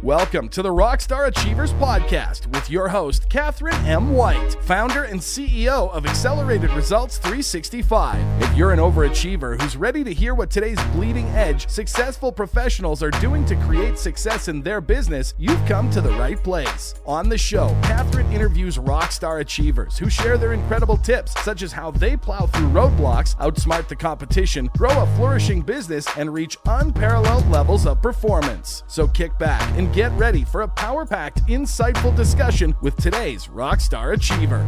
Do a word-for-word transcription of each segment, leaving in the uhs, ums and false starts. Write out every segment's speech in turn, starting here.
Welcome to the Rockstar Achievers Podcast with your host, Catherine M. White, founder and C E O of Accelerated Results three sixty-five. If you're an overachiever who's ready to hear what today's bleeding edge successful professionals are doing to create success in their business, you've come to the right place. On the show, Catherine interviews rockstar achievers who share their incredible tips, such as how they plow through roadblocks, outsmart the competition, grow a flourishing business, and reach unparalleled levels of performance. So kick back and get ready for a power-packed, insightful discussion with today's rockstar achiever.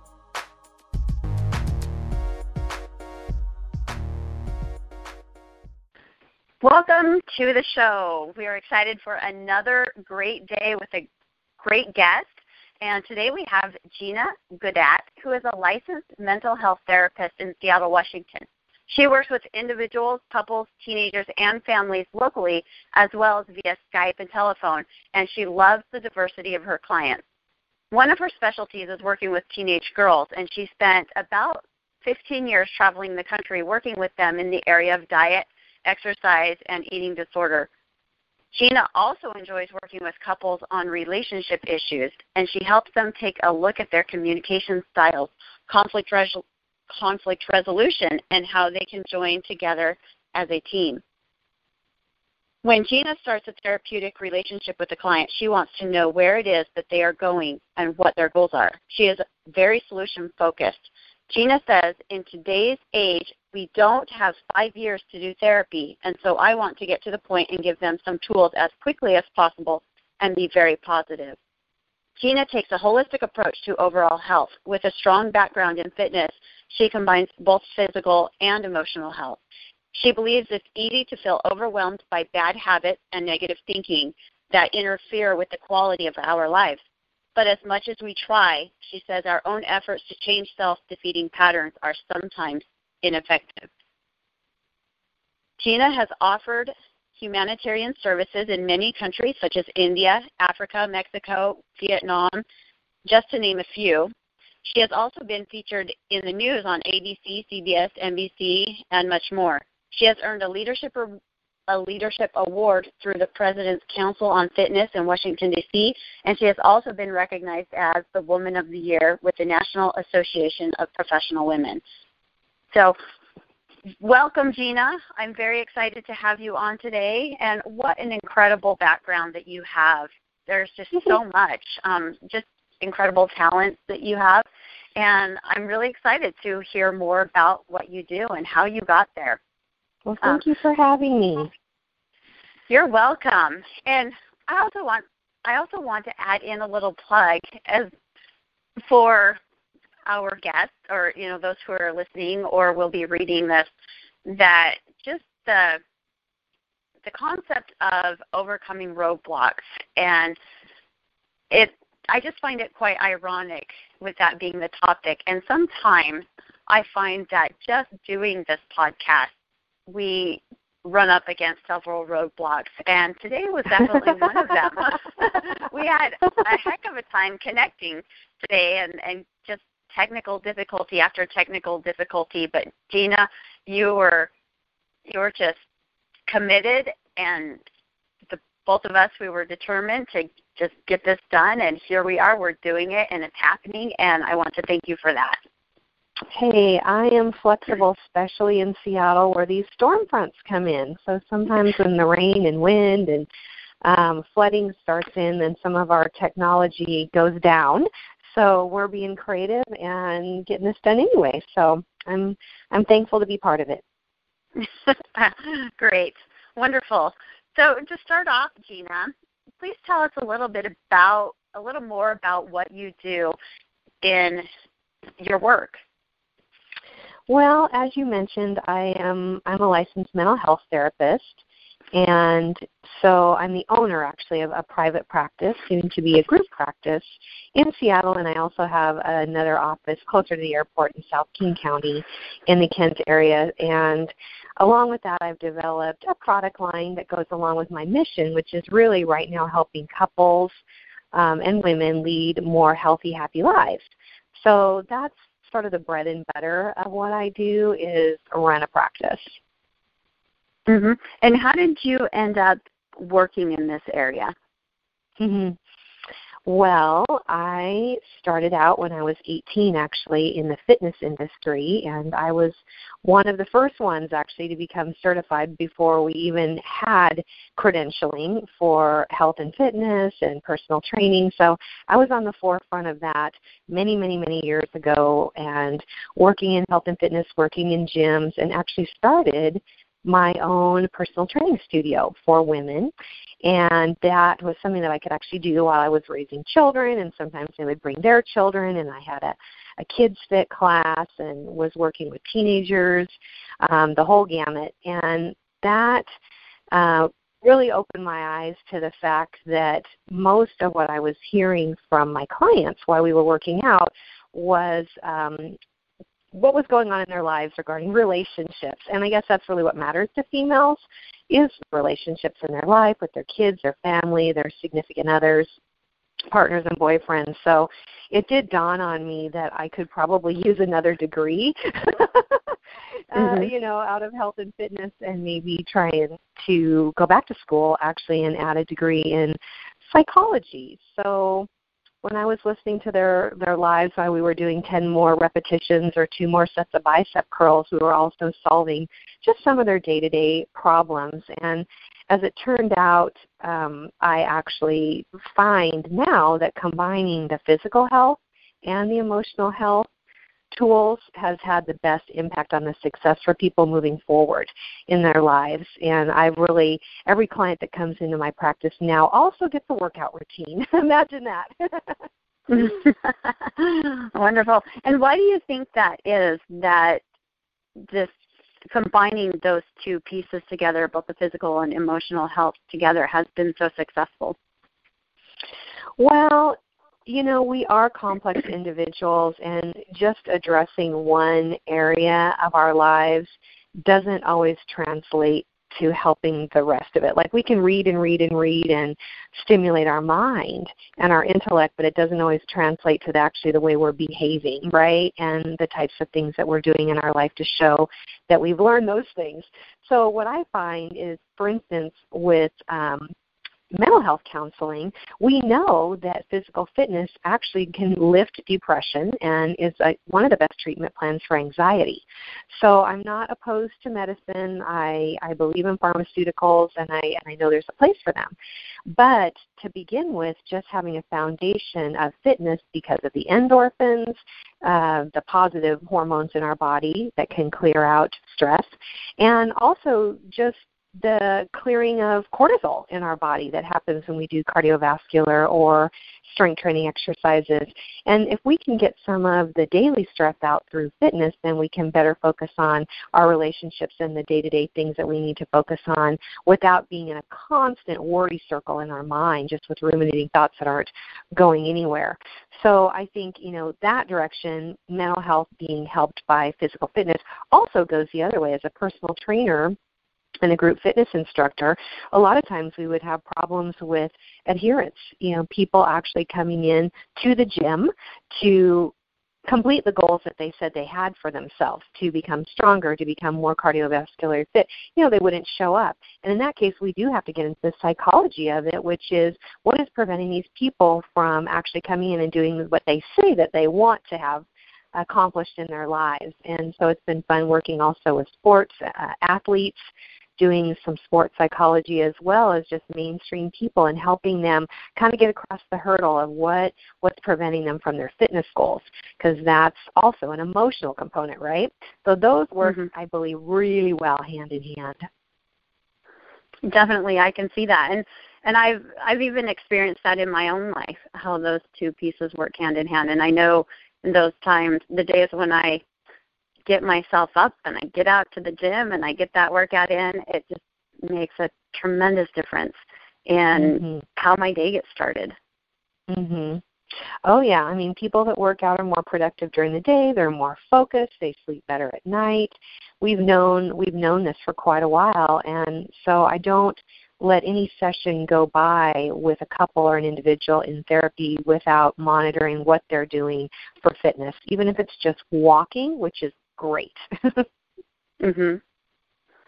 Welcome to the show. We are excited for another great day with a great guest. And today we have Gina Gaudat, who is a licensed mental health therapist in Seattle, Washington. She works with individuals, couples, teenagers, and families locally, as well as via Skype and telephone, and she loves the diversity of her clients. One of her specialties is working with teenage girls, and she spent about fifteen years traveling the country working with them in the area of diet, exercise, and eating disorder. Gina also enjoys working with couples on relationship issues, and she helps them take a look at their communication styles, conflict resolution, conflict resolution, and how they can join together as a team. When Gina starts a therapeutic relationship with a client, she wants to know where it is that they are going and what their goals are. She is very solution-focused. Gina says, in today's age, we don't have five years to do therapy, and so I want to get to the point and give them some tools as quickly as possible and be very positive. Gina takes a holistic approach to overall health. With a strong background in fitness, she combines both physical and emotional health. She believes it's easy to feel overwhelmed by bad habits and negative thinking that interfere with the quality of our lives. But as much as we try, she says our own efforts to change self-defeating patterns are sometimes ineffective. Gina has offered humanitarian services in many countries such as India, Africa, Mexico, Vietnam, just to name a few. She has also been featured in the news on A B C, C B S, N B C, and much more. She has earned a leadership a leadership award through the President's Council on Fitness in Washington, D C, and she has also been recognized as the Woman of the Year with the National Association of Professional Women. So, welcome, Gina. I'm very excited to have you on today, and what an incredible background that you have. There's just so much, um, just incredible talent that you have, and I'm really excited to hear more about what you do and how you got there. Well, thank um, you for having me. You're welcome. And I also want I also want to add in a little plug as for our guests, or you know those who are listening or will be reading this, that just the the concept of overcoming roadblocks, and it I just find it quite ironic with that being the topic. And sometimes I find that just doing this podcast, we run up against several roadblocks, and today was definitely one of them. We had a heck of a time connecting today, and, and just technical difficulty after technical difficulty. But Gina, you were you were just committed, and the both of us, we were determined to just get this done, and here we are. We're doing it, and it's happening, and I want to thank you for that. Hey, I am flexible, especially in Seattle where these storm fronts come in. So sometimes when the rain and wind and um, flooding starts in, then some of our technology goes down. So we're being creative and getting this done anyway. So I'm I'm thankful to be part of it. Great. Wonderful. So to start off, Gina, please tell us a little bit about, a little more about what you do in your work. Well, as you mentioned, I am I'm a licensed mental health therapist, and so I'm the owner actually of a private practice, soon to be a group practice in Seattle, and I also have another office closer to the airport in South King County in the Kent area. And along with that, I've developed a product line that goes along with my mission, which is really right now helping couples um, and women lead more healthy, happy lives. So that's sort of the bread and butter of what I do is run a practice. Mm-hmm. And how did you end up working in this area? Mm-hmm. Well, I started out when I was eighteen, actually, in the fitness industry, and I was one of the first ones, actually, to become certified before we even had credentialing for health and fitness and personal training. So I was on the forefront of that many, many, many years ago, and working in health and fitness, working in gyms, and actually started my own personal training studio for women. And that was something that I could actually do while I was raising children, and sometimes they would bring their children, and I had a, a kids fit class and was working with teenagers, um, the whole gamut. And that uh, really opened my eyes to the fact that most of what I was hearing from my clients while we were working out was um, what was going on in their lives regarding relationships. And I guess that's really what matters to females, is relationships in their life with their kids, their family, their significant others, partners and boyfriends. So it did dawn on me that I could probably use another degree, mm-hmm. uh, you know, out of health and fitness, and maybe trying to go back to school actually and add a degree in psychology. So when I was listening to their, their lives while we were doing ten more repetitions or two more sets of bicep curls, we were also solving just some of their day-to-day problems. And as it turned out, um, I actually find now that combining the physical health and the emotional health tools has had the best impact on the success for people moving forward in their lives. And I've really, every client that comes into my practice now also gets a workout routine. Imagine that. Wonderful. And why do you think that is, that this combining those two pieces together, both the physical and emotional health together, has been so successful? Well, you know, we are complex individuals, and just addressing one area of our lives doesn't always translate to helping the rest of it. Like, we can read and read and read and stimulate our mind and our intellect, but it doesn't always translate to the, actually the way we're behaving, right? And the types of things that we're doing in our life to show that we've learned those things. So what I find is, for instance, with um, mental health counseling, we know that physical fitness actually can lift depression and is a, one of the best treatment plans for anxiety. So I'm not opposed to medicine. I, I believe in pharmaceuticals, and I, and I know there's a place for them. But to begin with, just having a foundation of fitness because of the endorphins, uh, the positive hormones in our body that can clear out stress, and also just the clearing of cortisol in our body that happens when we do cardiovascular or strength training exercises. And if we can get some of the daily stress out through fitness, then we can better focus on our relationships and the day-to-day things that we need to focus on without being in a constant worry circle in our mind, just with ruminating thoughts that aren't going anywhere. So I think, you know, that direction, mental health being helped by physical fitness, also goes the other way. As a personal trainer and a group fitness instructor, a lot of times we would have problems with adherence. You know, people actually coming in to the gym to complete the goals that they said they had for themselves, to become stronger, to become more cardiovascular fit. You know, they wouldn't show up. And in that case, we do have to get into the psychology of it, which is what is preventing these people from actually coming in and doing what they say that they want to have accomplished in their lives. And so it's been fun working also with sports uh, athletes, doing some sports psychology as well as just mainstream people, and helping them kind of get across the hurdle of what, what's preventing them from their fitness goals, because that's also an emotional component, right? So those work, mm-hmm. I believe, really well hand in hand. Definitely, I can see that. And and I've I've even experienced that in my own life, how those two pieces work hand in hand. And I know in those times, the days when I get myself up and I get out to the gym and I get that workout in, it just makes a tremendous difference in mm-hmm. how my day gets started. Mm-hmm. Oh, yeah. I mean, people that work out are more productive during the day. They're more focused. They sleep better at night. We've known we've known this for quite a while, and so I don't let any session go by with a couple or an individual in therapy without monitoring what they're doing for fitness, even if it's just walking, which is great. Mhm.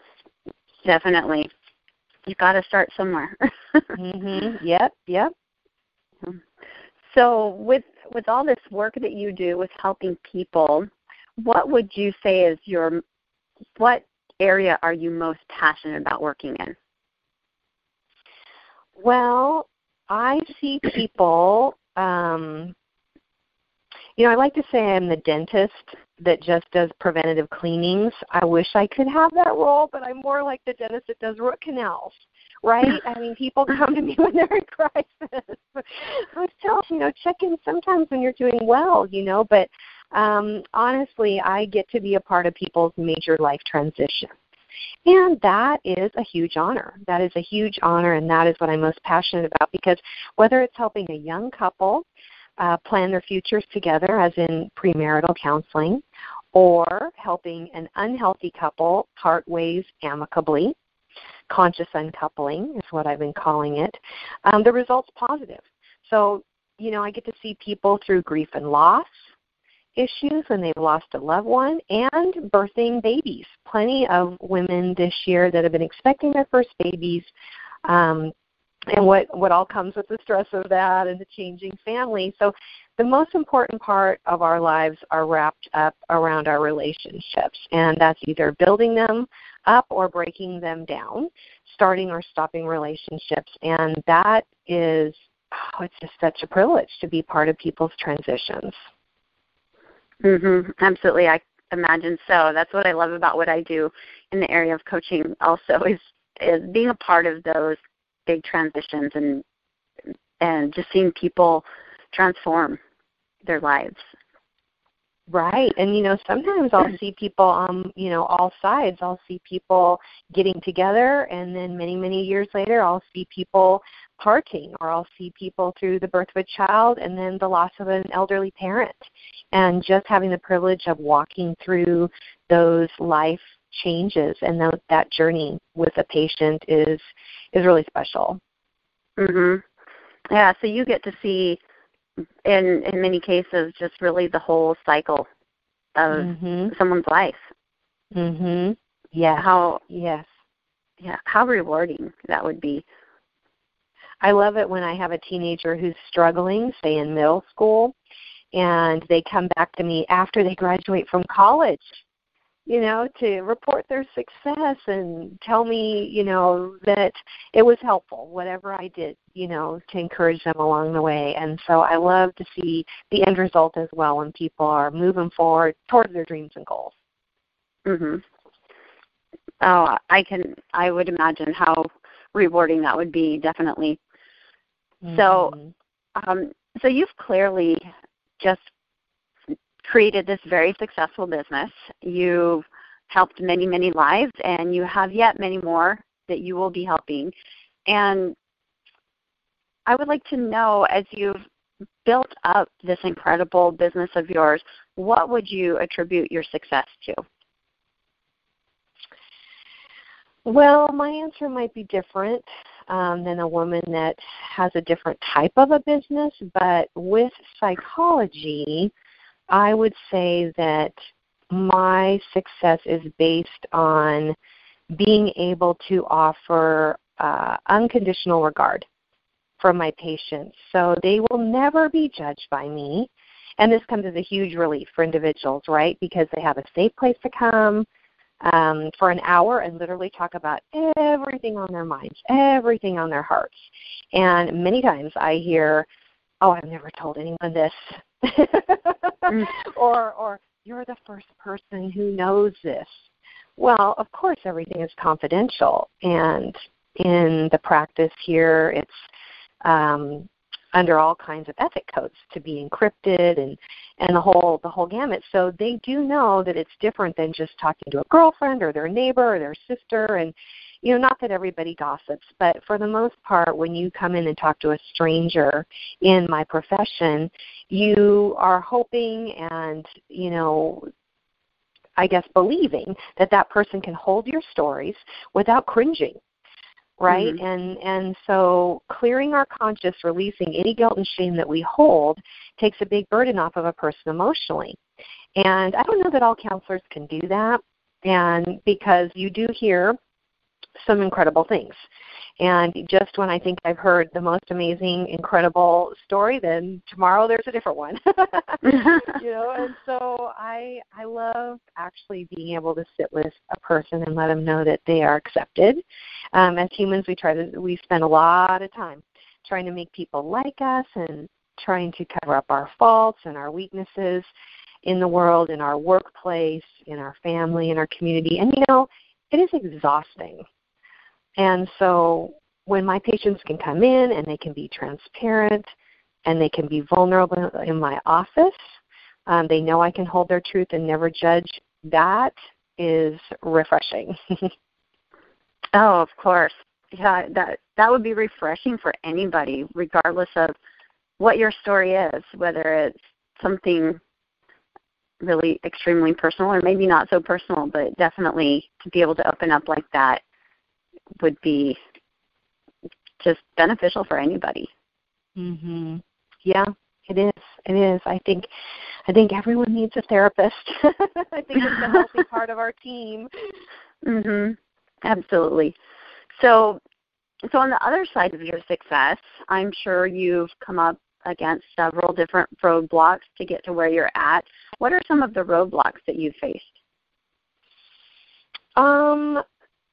Definitely. You've got to start somewhere. Mhm. Yep. Yep. So with with all this work that you do with helping people, what would you say is your, what area are you most passionate about working in? Well, I see people, um, you know, I like to say I'm the dentist that just does preventative cleanings. I wish I could have that role, but I'm more like the dentist that does root canals, right? I mean, people come to me when they're in crisis. I was telling you know, check in sometimes when you're doing well, you know, but um, honestly, I get to be a part of people's major life transition. And that is a huge honor. That is a huge honor, and that is what I'm most passionate about, because whether it's helping a young couple uh, plan their futures together, as in premarital counseling, or helping an unhealthy couple part ways amicably, conscious uncoupling is what I've been calling it, um, the result's positive. So, you know, I get to see people through grief and loss issues when they've lost a loved one, and birthing babies. Plenty of women this year that have been expecting their first babies, um, and what, what all comes with the stress of that and the changing family. So the most important part of our lives are wrapped up around our relationships, and that's either building them up or breaking them down, starting or stopping relationships. And that is, oh, it's just such a privilege to be part of people's transitions. Mm-hmm. Absolutely. I imagine so. That's what I love about what I do in the area of coaching also, is is being a part of those big transitions and and just seeing people transform their lives. Right. And, you know, sometimes I'll see people on, you know, all sides. I'll see people getting together, and then many, many years later, I'll see people parting, or I'll see people through the birth of a child and then the loss of an elderly parent. And just having the privilege of walking through those life changes and th- that journey with a patient is is really special. Mhm. Yeah, so you get to see, in in many cases, just really the whole cycle of mm-hmm. someone's life. Mhm. Yeah. How yes. Yeah, how rewarding that would be. I love it when I have a teenager who's struggling, say in middle school, and they come back to me after they graduate from college, you know, to report their success and tell me, you know, that it was helpful, whatever I did, you know, to encourage them along the way. And so I love to see the end result as well when people are moving forward towards their dreams and goals. Mhm. Oh, I can, I would imagine how rewarding that would be, definitely. Mm-hmm. So, um, so you've clearly just created this very successful business. You've helped many, many lives, and you have yet many more that you will be helping. And I would like to know, as you've built up this incredible business of yours, what would you attribute your success to? Well, my answer might be different um, than a woman that has a different type of a business, but with psychology, I would say that my success is based on being able to offer uh, unconditional regard for my patients. So they will never be judged by me, and this comes as a huge relief for individuals, right, because they have a safe place to come Um, for an hour and literally talk about everything on their minds, everything on their hearts. And many times I hear, oh, I've never told anyone this. mm. or, or you're the first person who knows this. Well, of course, everything is confidential. And in the practice here, it's um, under all kinds of ethic codes to be encrypted and, and the whole the whole gamut. So they do know that it's different than just talking to a girlfriend or their neighbor or their sister. And, you know, not that everybody gossips, but for the most part, when you come in and talk to a stranger in my profession, you are hoping and, you know, I guess believing that that person can hold your stories without cringing. Right? Mm-hmm. And and so clearing our conscience, releasing any guilt and shame that we hold, takes a big burden off of a person emotionally. And I don't know that all counselors can do that, and because you do hear some incredible things. And just when I think I've heard the most amazing, incredible story, then tomorrow there's a different one. You know, and so I I love actually being able to sit with a person and let them know that they are accepted. Um, as humans, we try to we spend a lot of time trying to make people like us and trying to cover up our faults and our weaknesses in the world, in our workplace, in our family, in our community. And, you know, it is exhausting. And so when my patients can come in and they can be transparent and they can be vulnerable in my office, um, they know I can hold their truth and never judge, that is refreshing. Oh, of course. Yeah, that that would be refreshing for anybody, regardless of what your story is, whether it's something really extremely personal or maybe not so personal, but definitely to be able to open up like that would be just beneficial for anybody. Mhm. Yeah, it is. It is. I think I think everyone needs a therapist. I think it's a healthy part of our team. Mhm. Absolutely. So so on the other side of your success, I'm sure you've come up against several different roadblocks to get to where you're at. What are some of the roadblocks that you've faced? Um,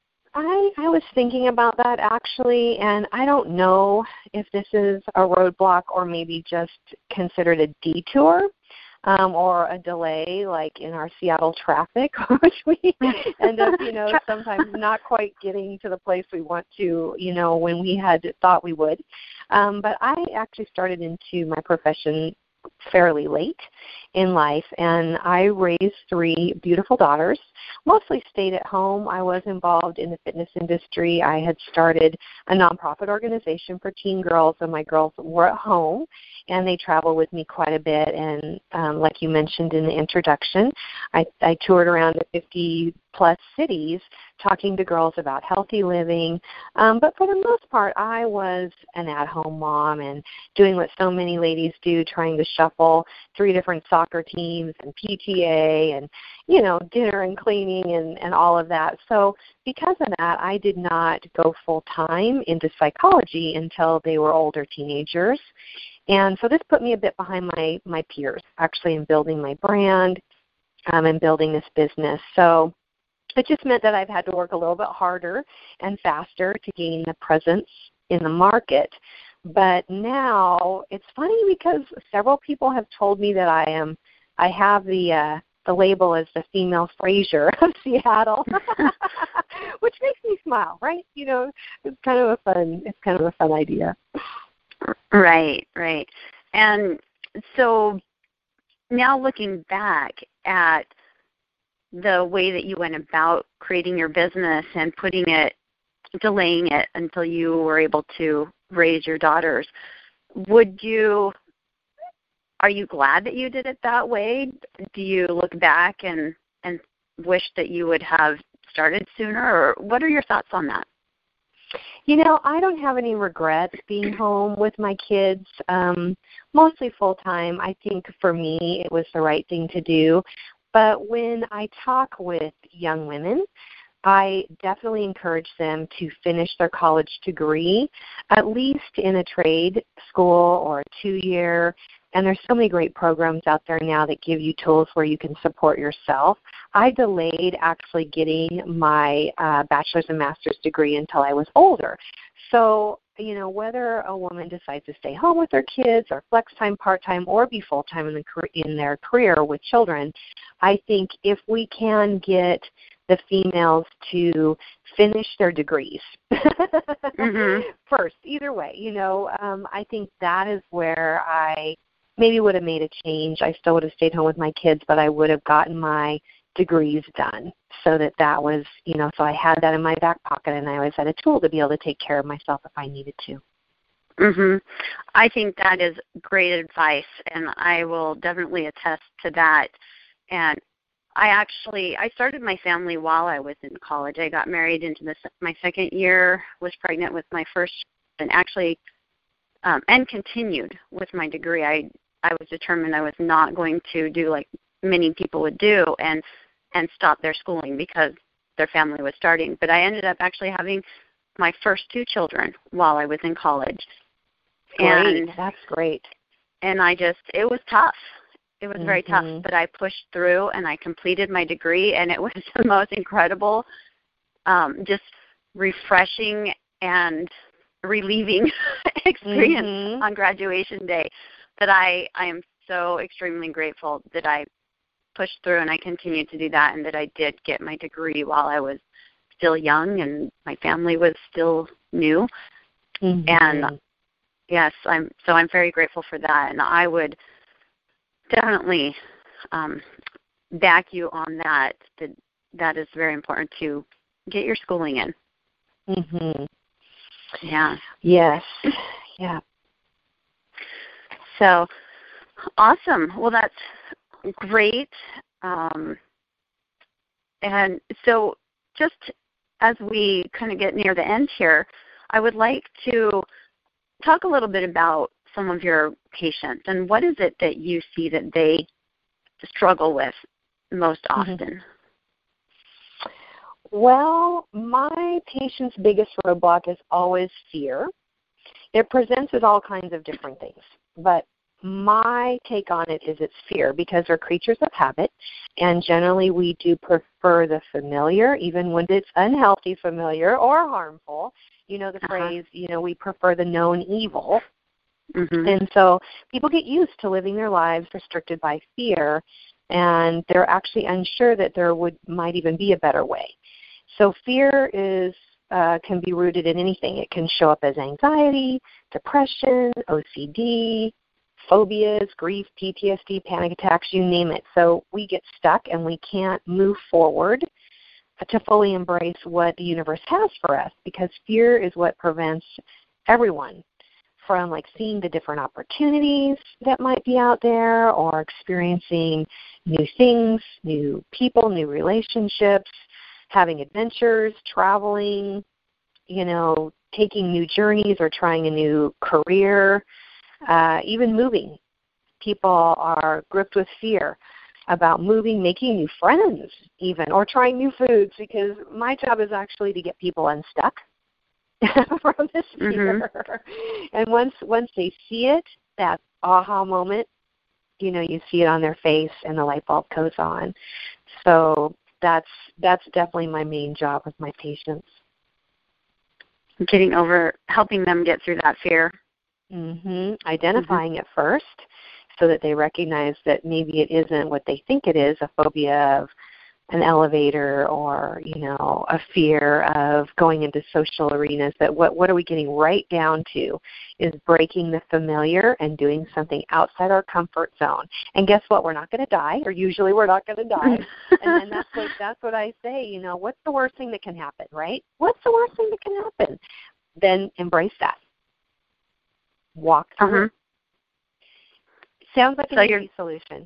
I I was thinking about that actually, and I don't know if this is a roadblock or maybe just considered a detour. Um, or a delay, like in our Seattle traffic, which we end up, you know, sometimes not quite getting to the place we want to, you know, when we had thought we would. Um, but I actually started into my profession fairly late in life, and I raised three beautiful daughters, mostly stayed at home. I was involved in the fitness industry. I had started a nonprofit organization for teen girls, and my girls were at home, and they travel with me quite a bit. And um, like you mentioned in the introduction, I, I toured around to fifty-plus cities talking to girls about healthy living. Um, but for the most part, I was an at-home mom and doing what so many ladies do, trying to shuffle three different soccer teams and P T A and, you know, dinner and cleaning and, and all of that. So because of that, I did not go full-time into psychology until they were older teenagers. And so this put me a bit behind my, my peers, actually, in building my brand um, and building this business. So it just meant that I've had to work a little bit harder and faster to gain the presence in the market. But now it's funny because several people have told me that I am, I have the uh, the label as the female Frasier of Seattle, which makes me smile, right? You know, it's kind of a fun, it's kind of a fun idea. Right, right. And so now looking back at the way that you went about creating your business and putting it, delaying it until you were able to raise your daughters, would you, are you glad that you did it that way? Do you look back and, and wish that you would have started sooner, or what are your thoughts on that? You know, I don't have any regrets being home with my kids, um, mostly full-time. I think for me it was the right thing to do. But when I talk with young women, I definitely encourage them to finish their college degree, at least in a trade school or a two-year. And there's so many great programs out there now that give you tools where you can support yourself. I delayed actually getting my uh, bachelor's and master's degree until I was older. So, you know, whether a woman decides to stay home with their kids or flex time, part-time, or be full-time in, the, in their career with children, I think if we can get the females to finish their degrees mm-hmm. first, either way, you know, um, I think that is where I maybe would have made a change. I still would have stayed home with my kids, but I would have gotten my degrees done so that that was, you know, so I had that in my back pocket and I always had a tool to be able to take care of myself if I needed to. Mhm. I think that is great advice, and I will definitely attest to that. And I actually, I started my family while I was in college. I got married into this, my second year, was pregnant with my first, and actually, um, and continued with my degree. I I was determined I was not going to do like many people would do and and stop their schooling because their family was starting. But I ended up actually having my first two children while I was in college. Great. And That's great. And I just, it was tough. It was very mm-hmm. tough, but I pushed through and I completed my degree, and it was the most incredible, um, just refreshing and relieving experience mm-hmm. on graduation day that I, I am so extremely grateful that I pushed through and I continued to do that, and that I did get my degree while I was still young and my family was still new. Mm-hmm. And yes, I'm so I'm very grateful for that, and I would definitely um, back you on that. That that is very important to get your schooling in. Mm-hmm. Yeah. Yes. Yeah. So awesome. Well, that's great. Um, and so just as we kind of get near the end here, I would like to talk a little bit about some of your patients and what is it that you see that they struggle with most often? Mm-hmm. Well, my patient's biggest roadblock is always fear. It presents as all kinds of different things, but my take on it is it's fear, because we're creatures of habit, and generally we do prefer the familiar, even when it's unhealthy familiar or harmful. You know the uh-huh. phrase, you know, we prefer the known evil. Mm-hmm. And so people get used to living their lives restricted by fear, and they're actually unsure that there would might even be a better way. So fear is uh, can be rooted in anything. It can show up as anxiety, depression, O C D, phobias, grief, P T S D, panic attacks, you name it. So we get stuck and we can't move forward to fully embrace what the universe has for us, because fear is what prevents everyone from like seeing the different opportunities that might be out there, or experiencing new things, new people, new relationships, having adventures, traveling, you know, taking new journeys or trying a new career, uh, even moving. People are gripped with fear about moving, making new friends even, or trying new foods, because my job is actually to get people unstuck from this fear. Mm-hmm. And once once they see it, that aha moment, you know, you see it on their face and the light bulb goes on. So that's that's definitely my main job with my patients. Getting over, helping them get through that fear. Mm-hmm. Identifying mm-hmm. it first, so that they recognize that maybe it isn't what they think it is, a phobia of an elevator, or, you know, a fear of going into social arenas. That what, what are we getting right down to is breaking the familiar and doing something outside our comfort zone. And guess what? We're not going to die, or usually we're not going to die. And then that's what, that's what I say, you know, what's the worst thing that can happen, right? What's the worst thing that can happen? Then embrace that. Walk through. Uh-huh. Sounds like so an easy solution.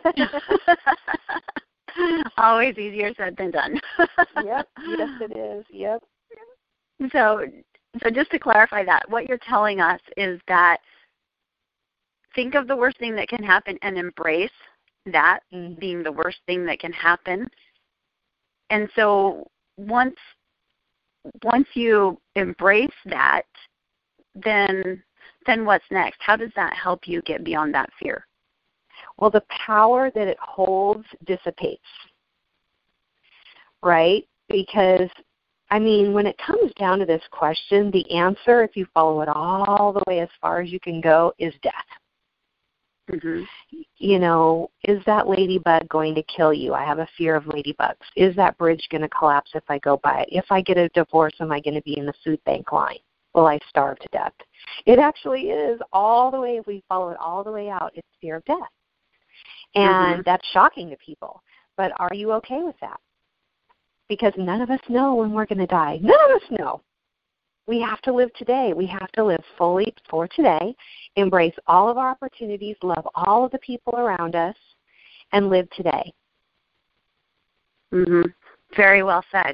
Always easier said than done. Yep. Yes, it is. Yep. So, so just to clarify that, what you're telling us is that think of the worst thing that can happen and embrace that mm-hmm. being the worst thing that can happen. And so once once you embrace that, then then what's next? How does that help you get beyond that fear? Well, the power that it holds dissipates, right? Because, I mean, when it comes down to this question, the answer, if you follow it all the way as far as you can go, is death. Mm-hmm. You know, is that ladybug going to kill you? I have a fear of ladybugs. Is that bridge going to collapse if I go by it? If I get a divorce, am I going to be in the food bank line? Will I starve to death? It actually is all the way, if we follow it all the way out, it's fear of death. And mm-hmm. that's shocking to people. But are you okay with that? Because none of us know when we're going to die. None of us know. We have to live today. We have to live fully for today, embrace all of our opportunities, love all of the people around us, and live today. Mm-hmm. Very well said.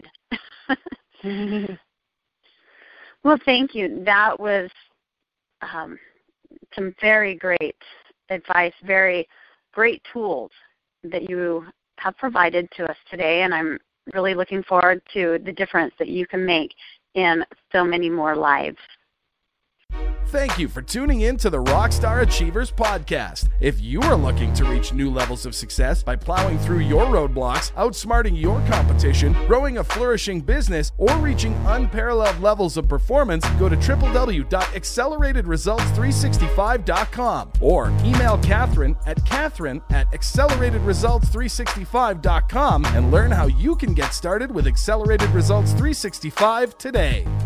Well, thank you. That was um, some very great advice, very great tools that you have provided to us today, and I'm really looking forward to the difference that you can make in so many more lives. Thank you for tuning in to the Rockstar Achievers podcast. If you are looking to reach new levels of success by plowing through your roadblocks, outsmarting your competition, growing a flourishing business, or reaching unparalleled levels of performance, go to w w w dot accelerated results three sixty-five dot com or email Catherine at Catherine at accelerated results three sixty-five dot com and learn how you can get started with Accelerated Results three sixty-five today.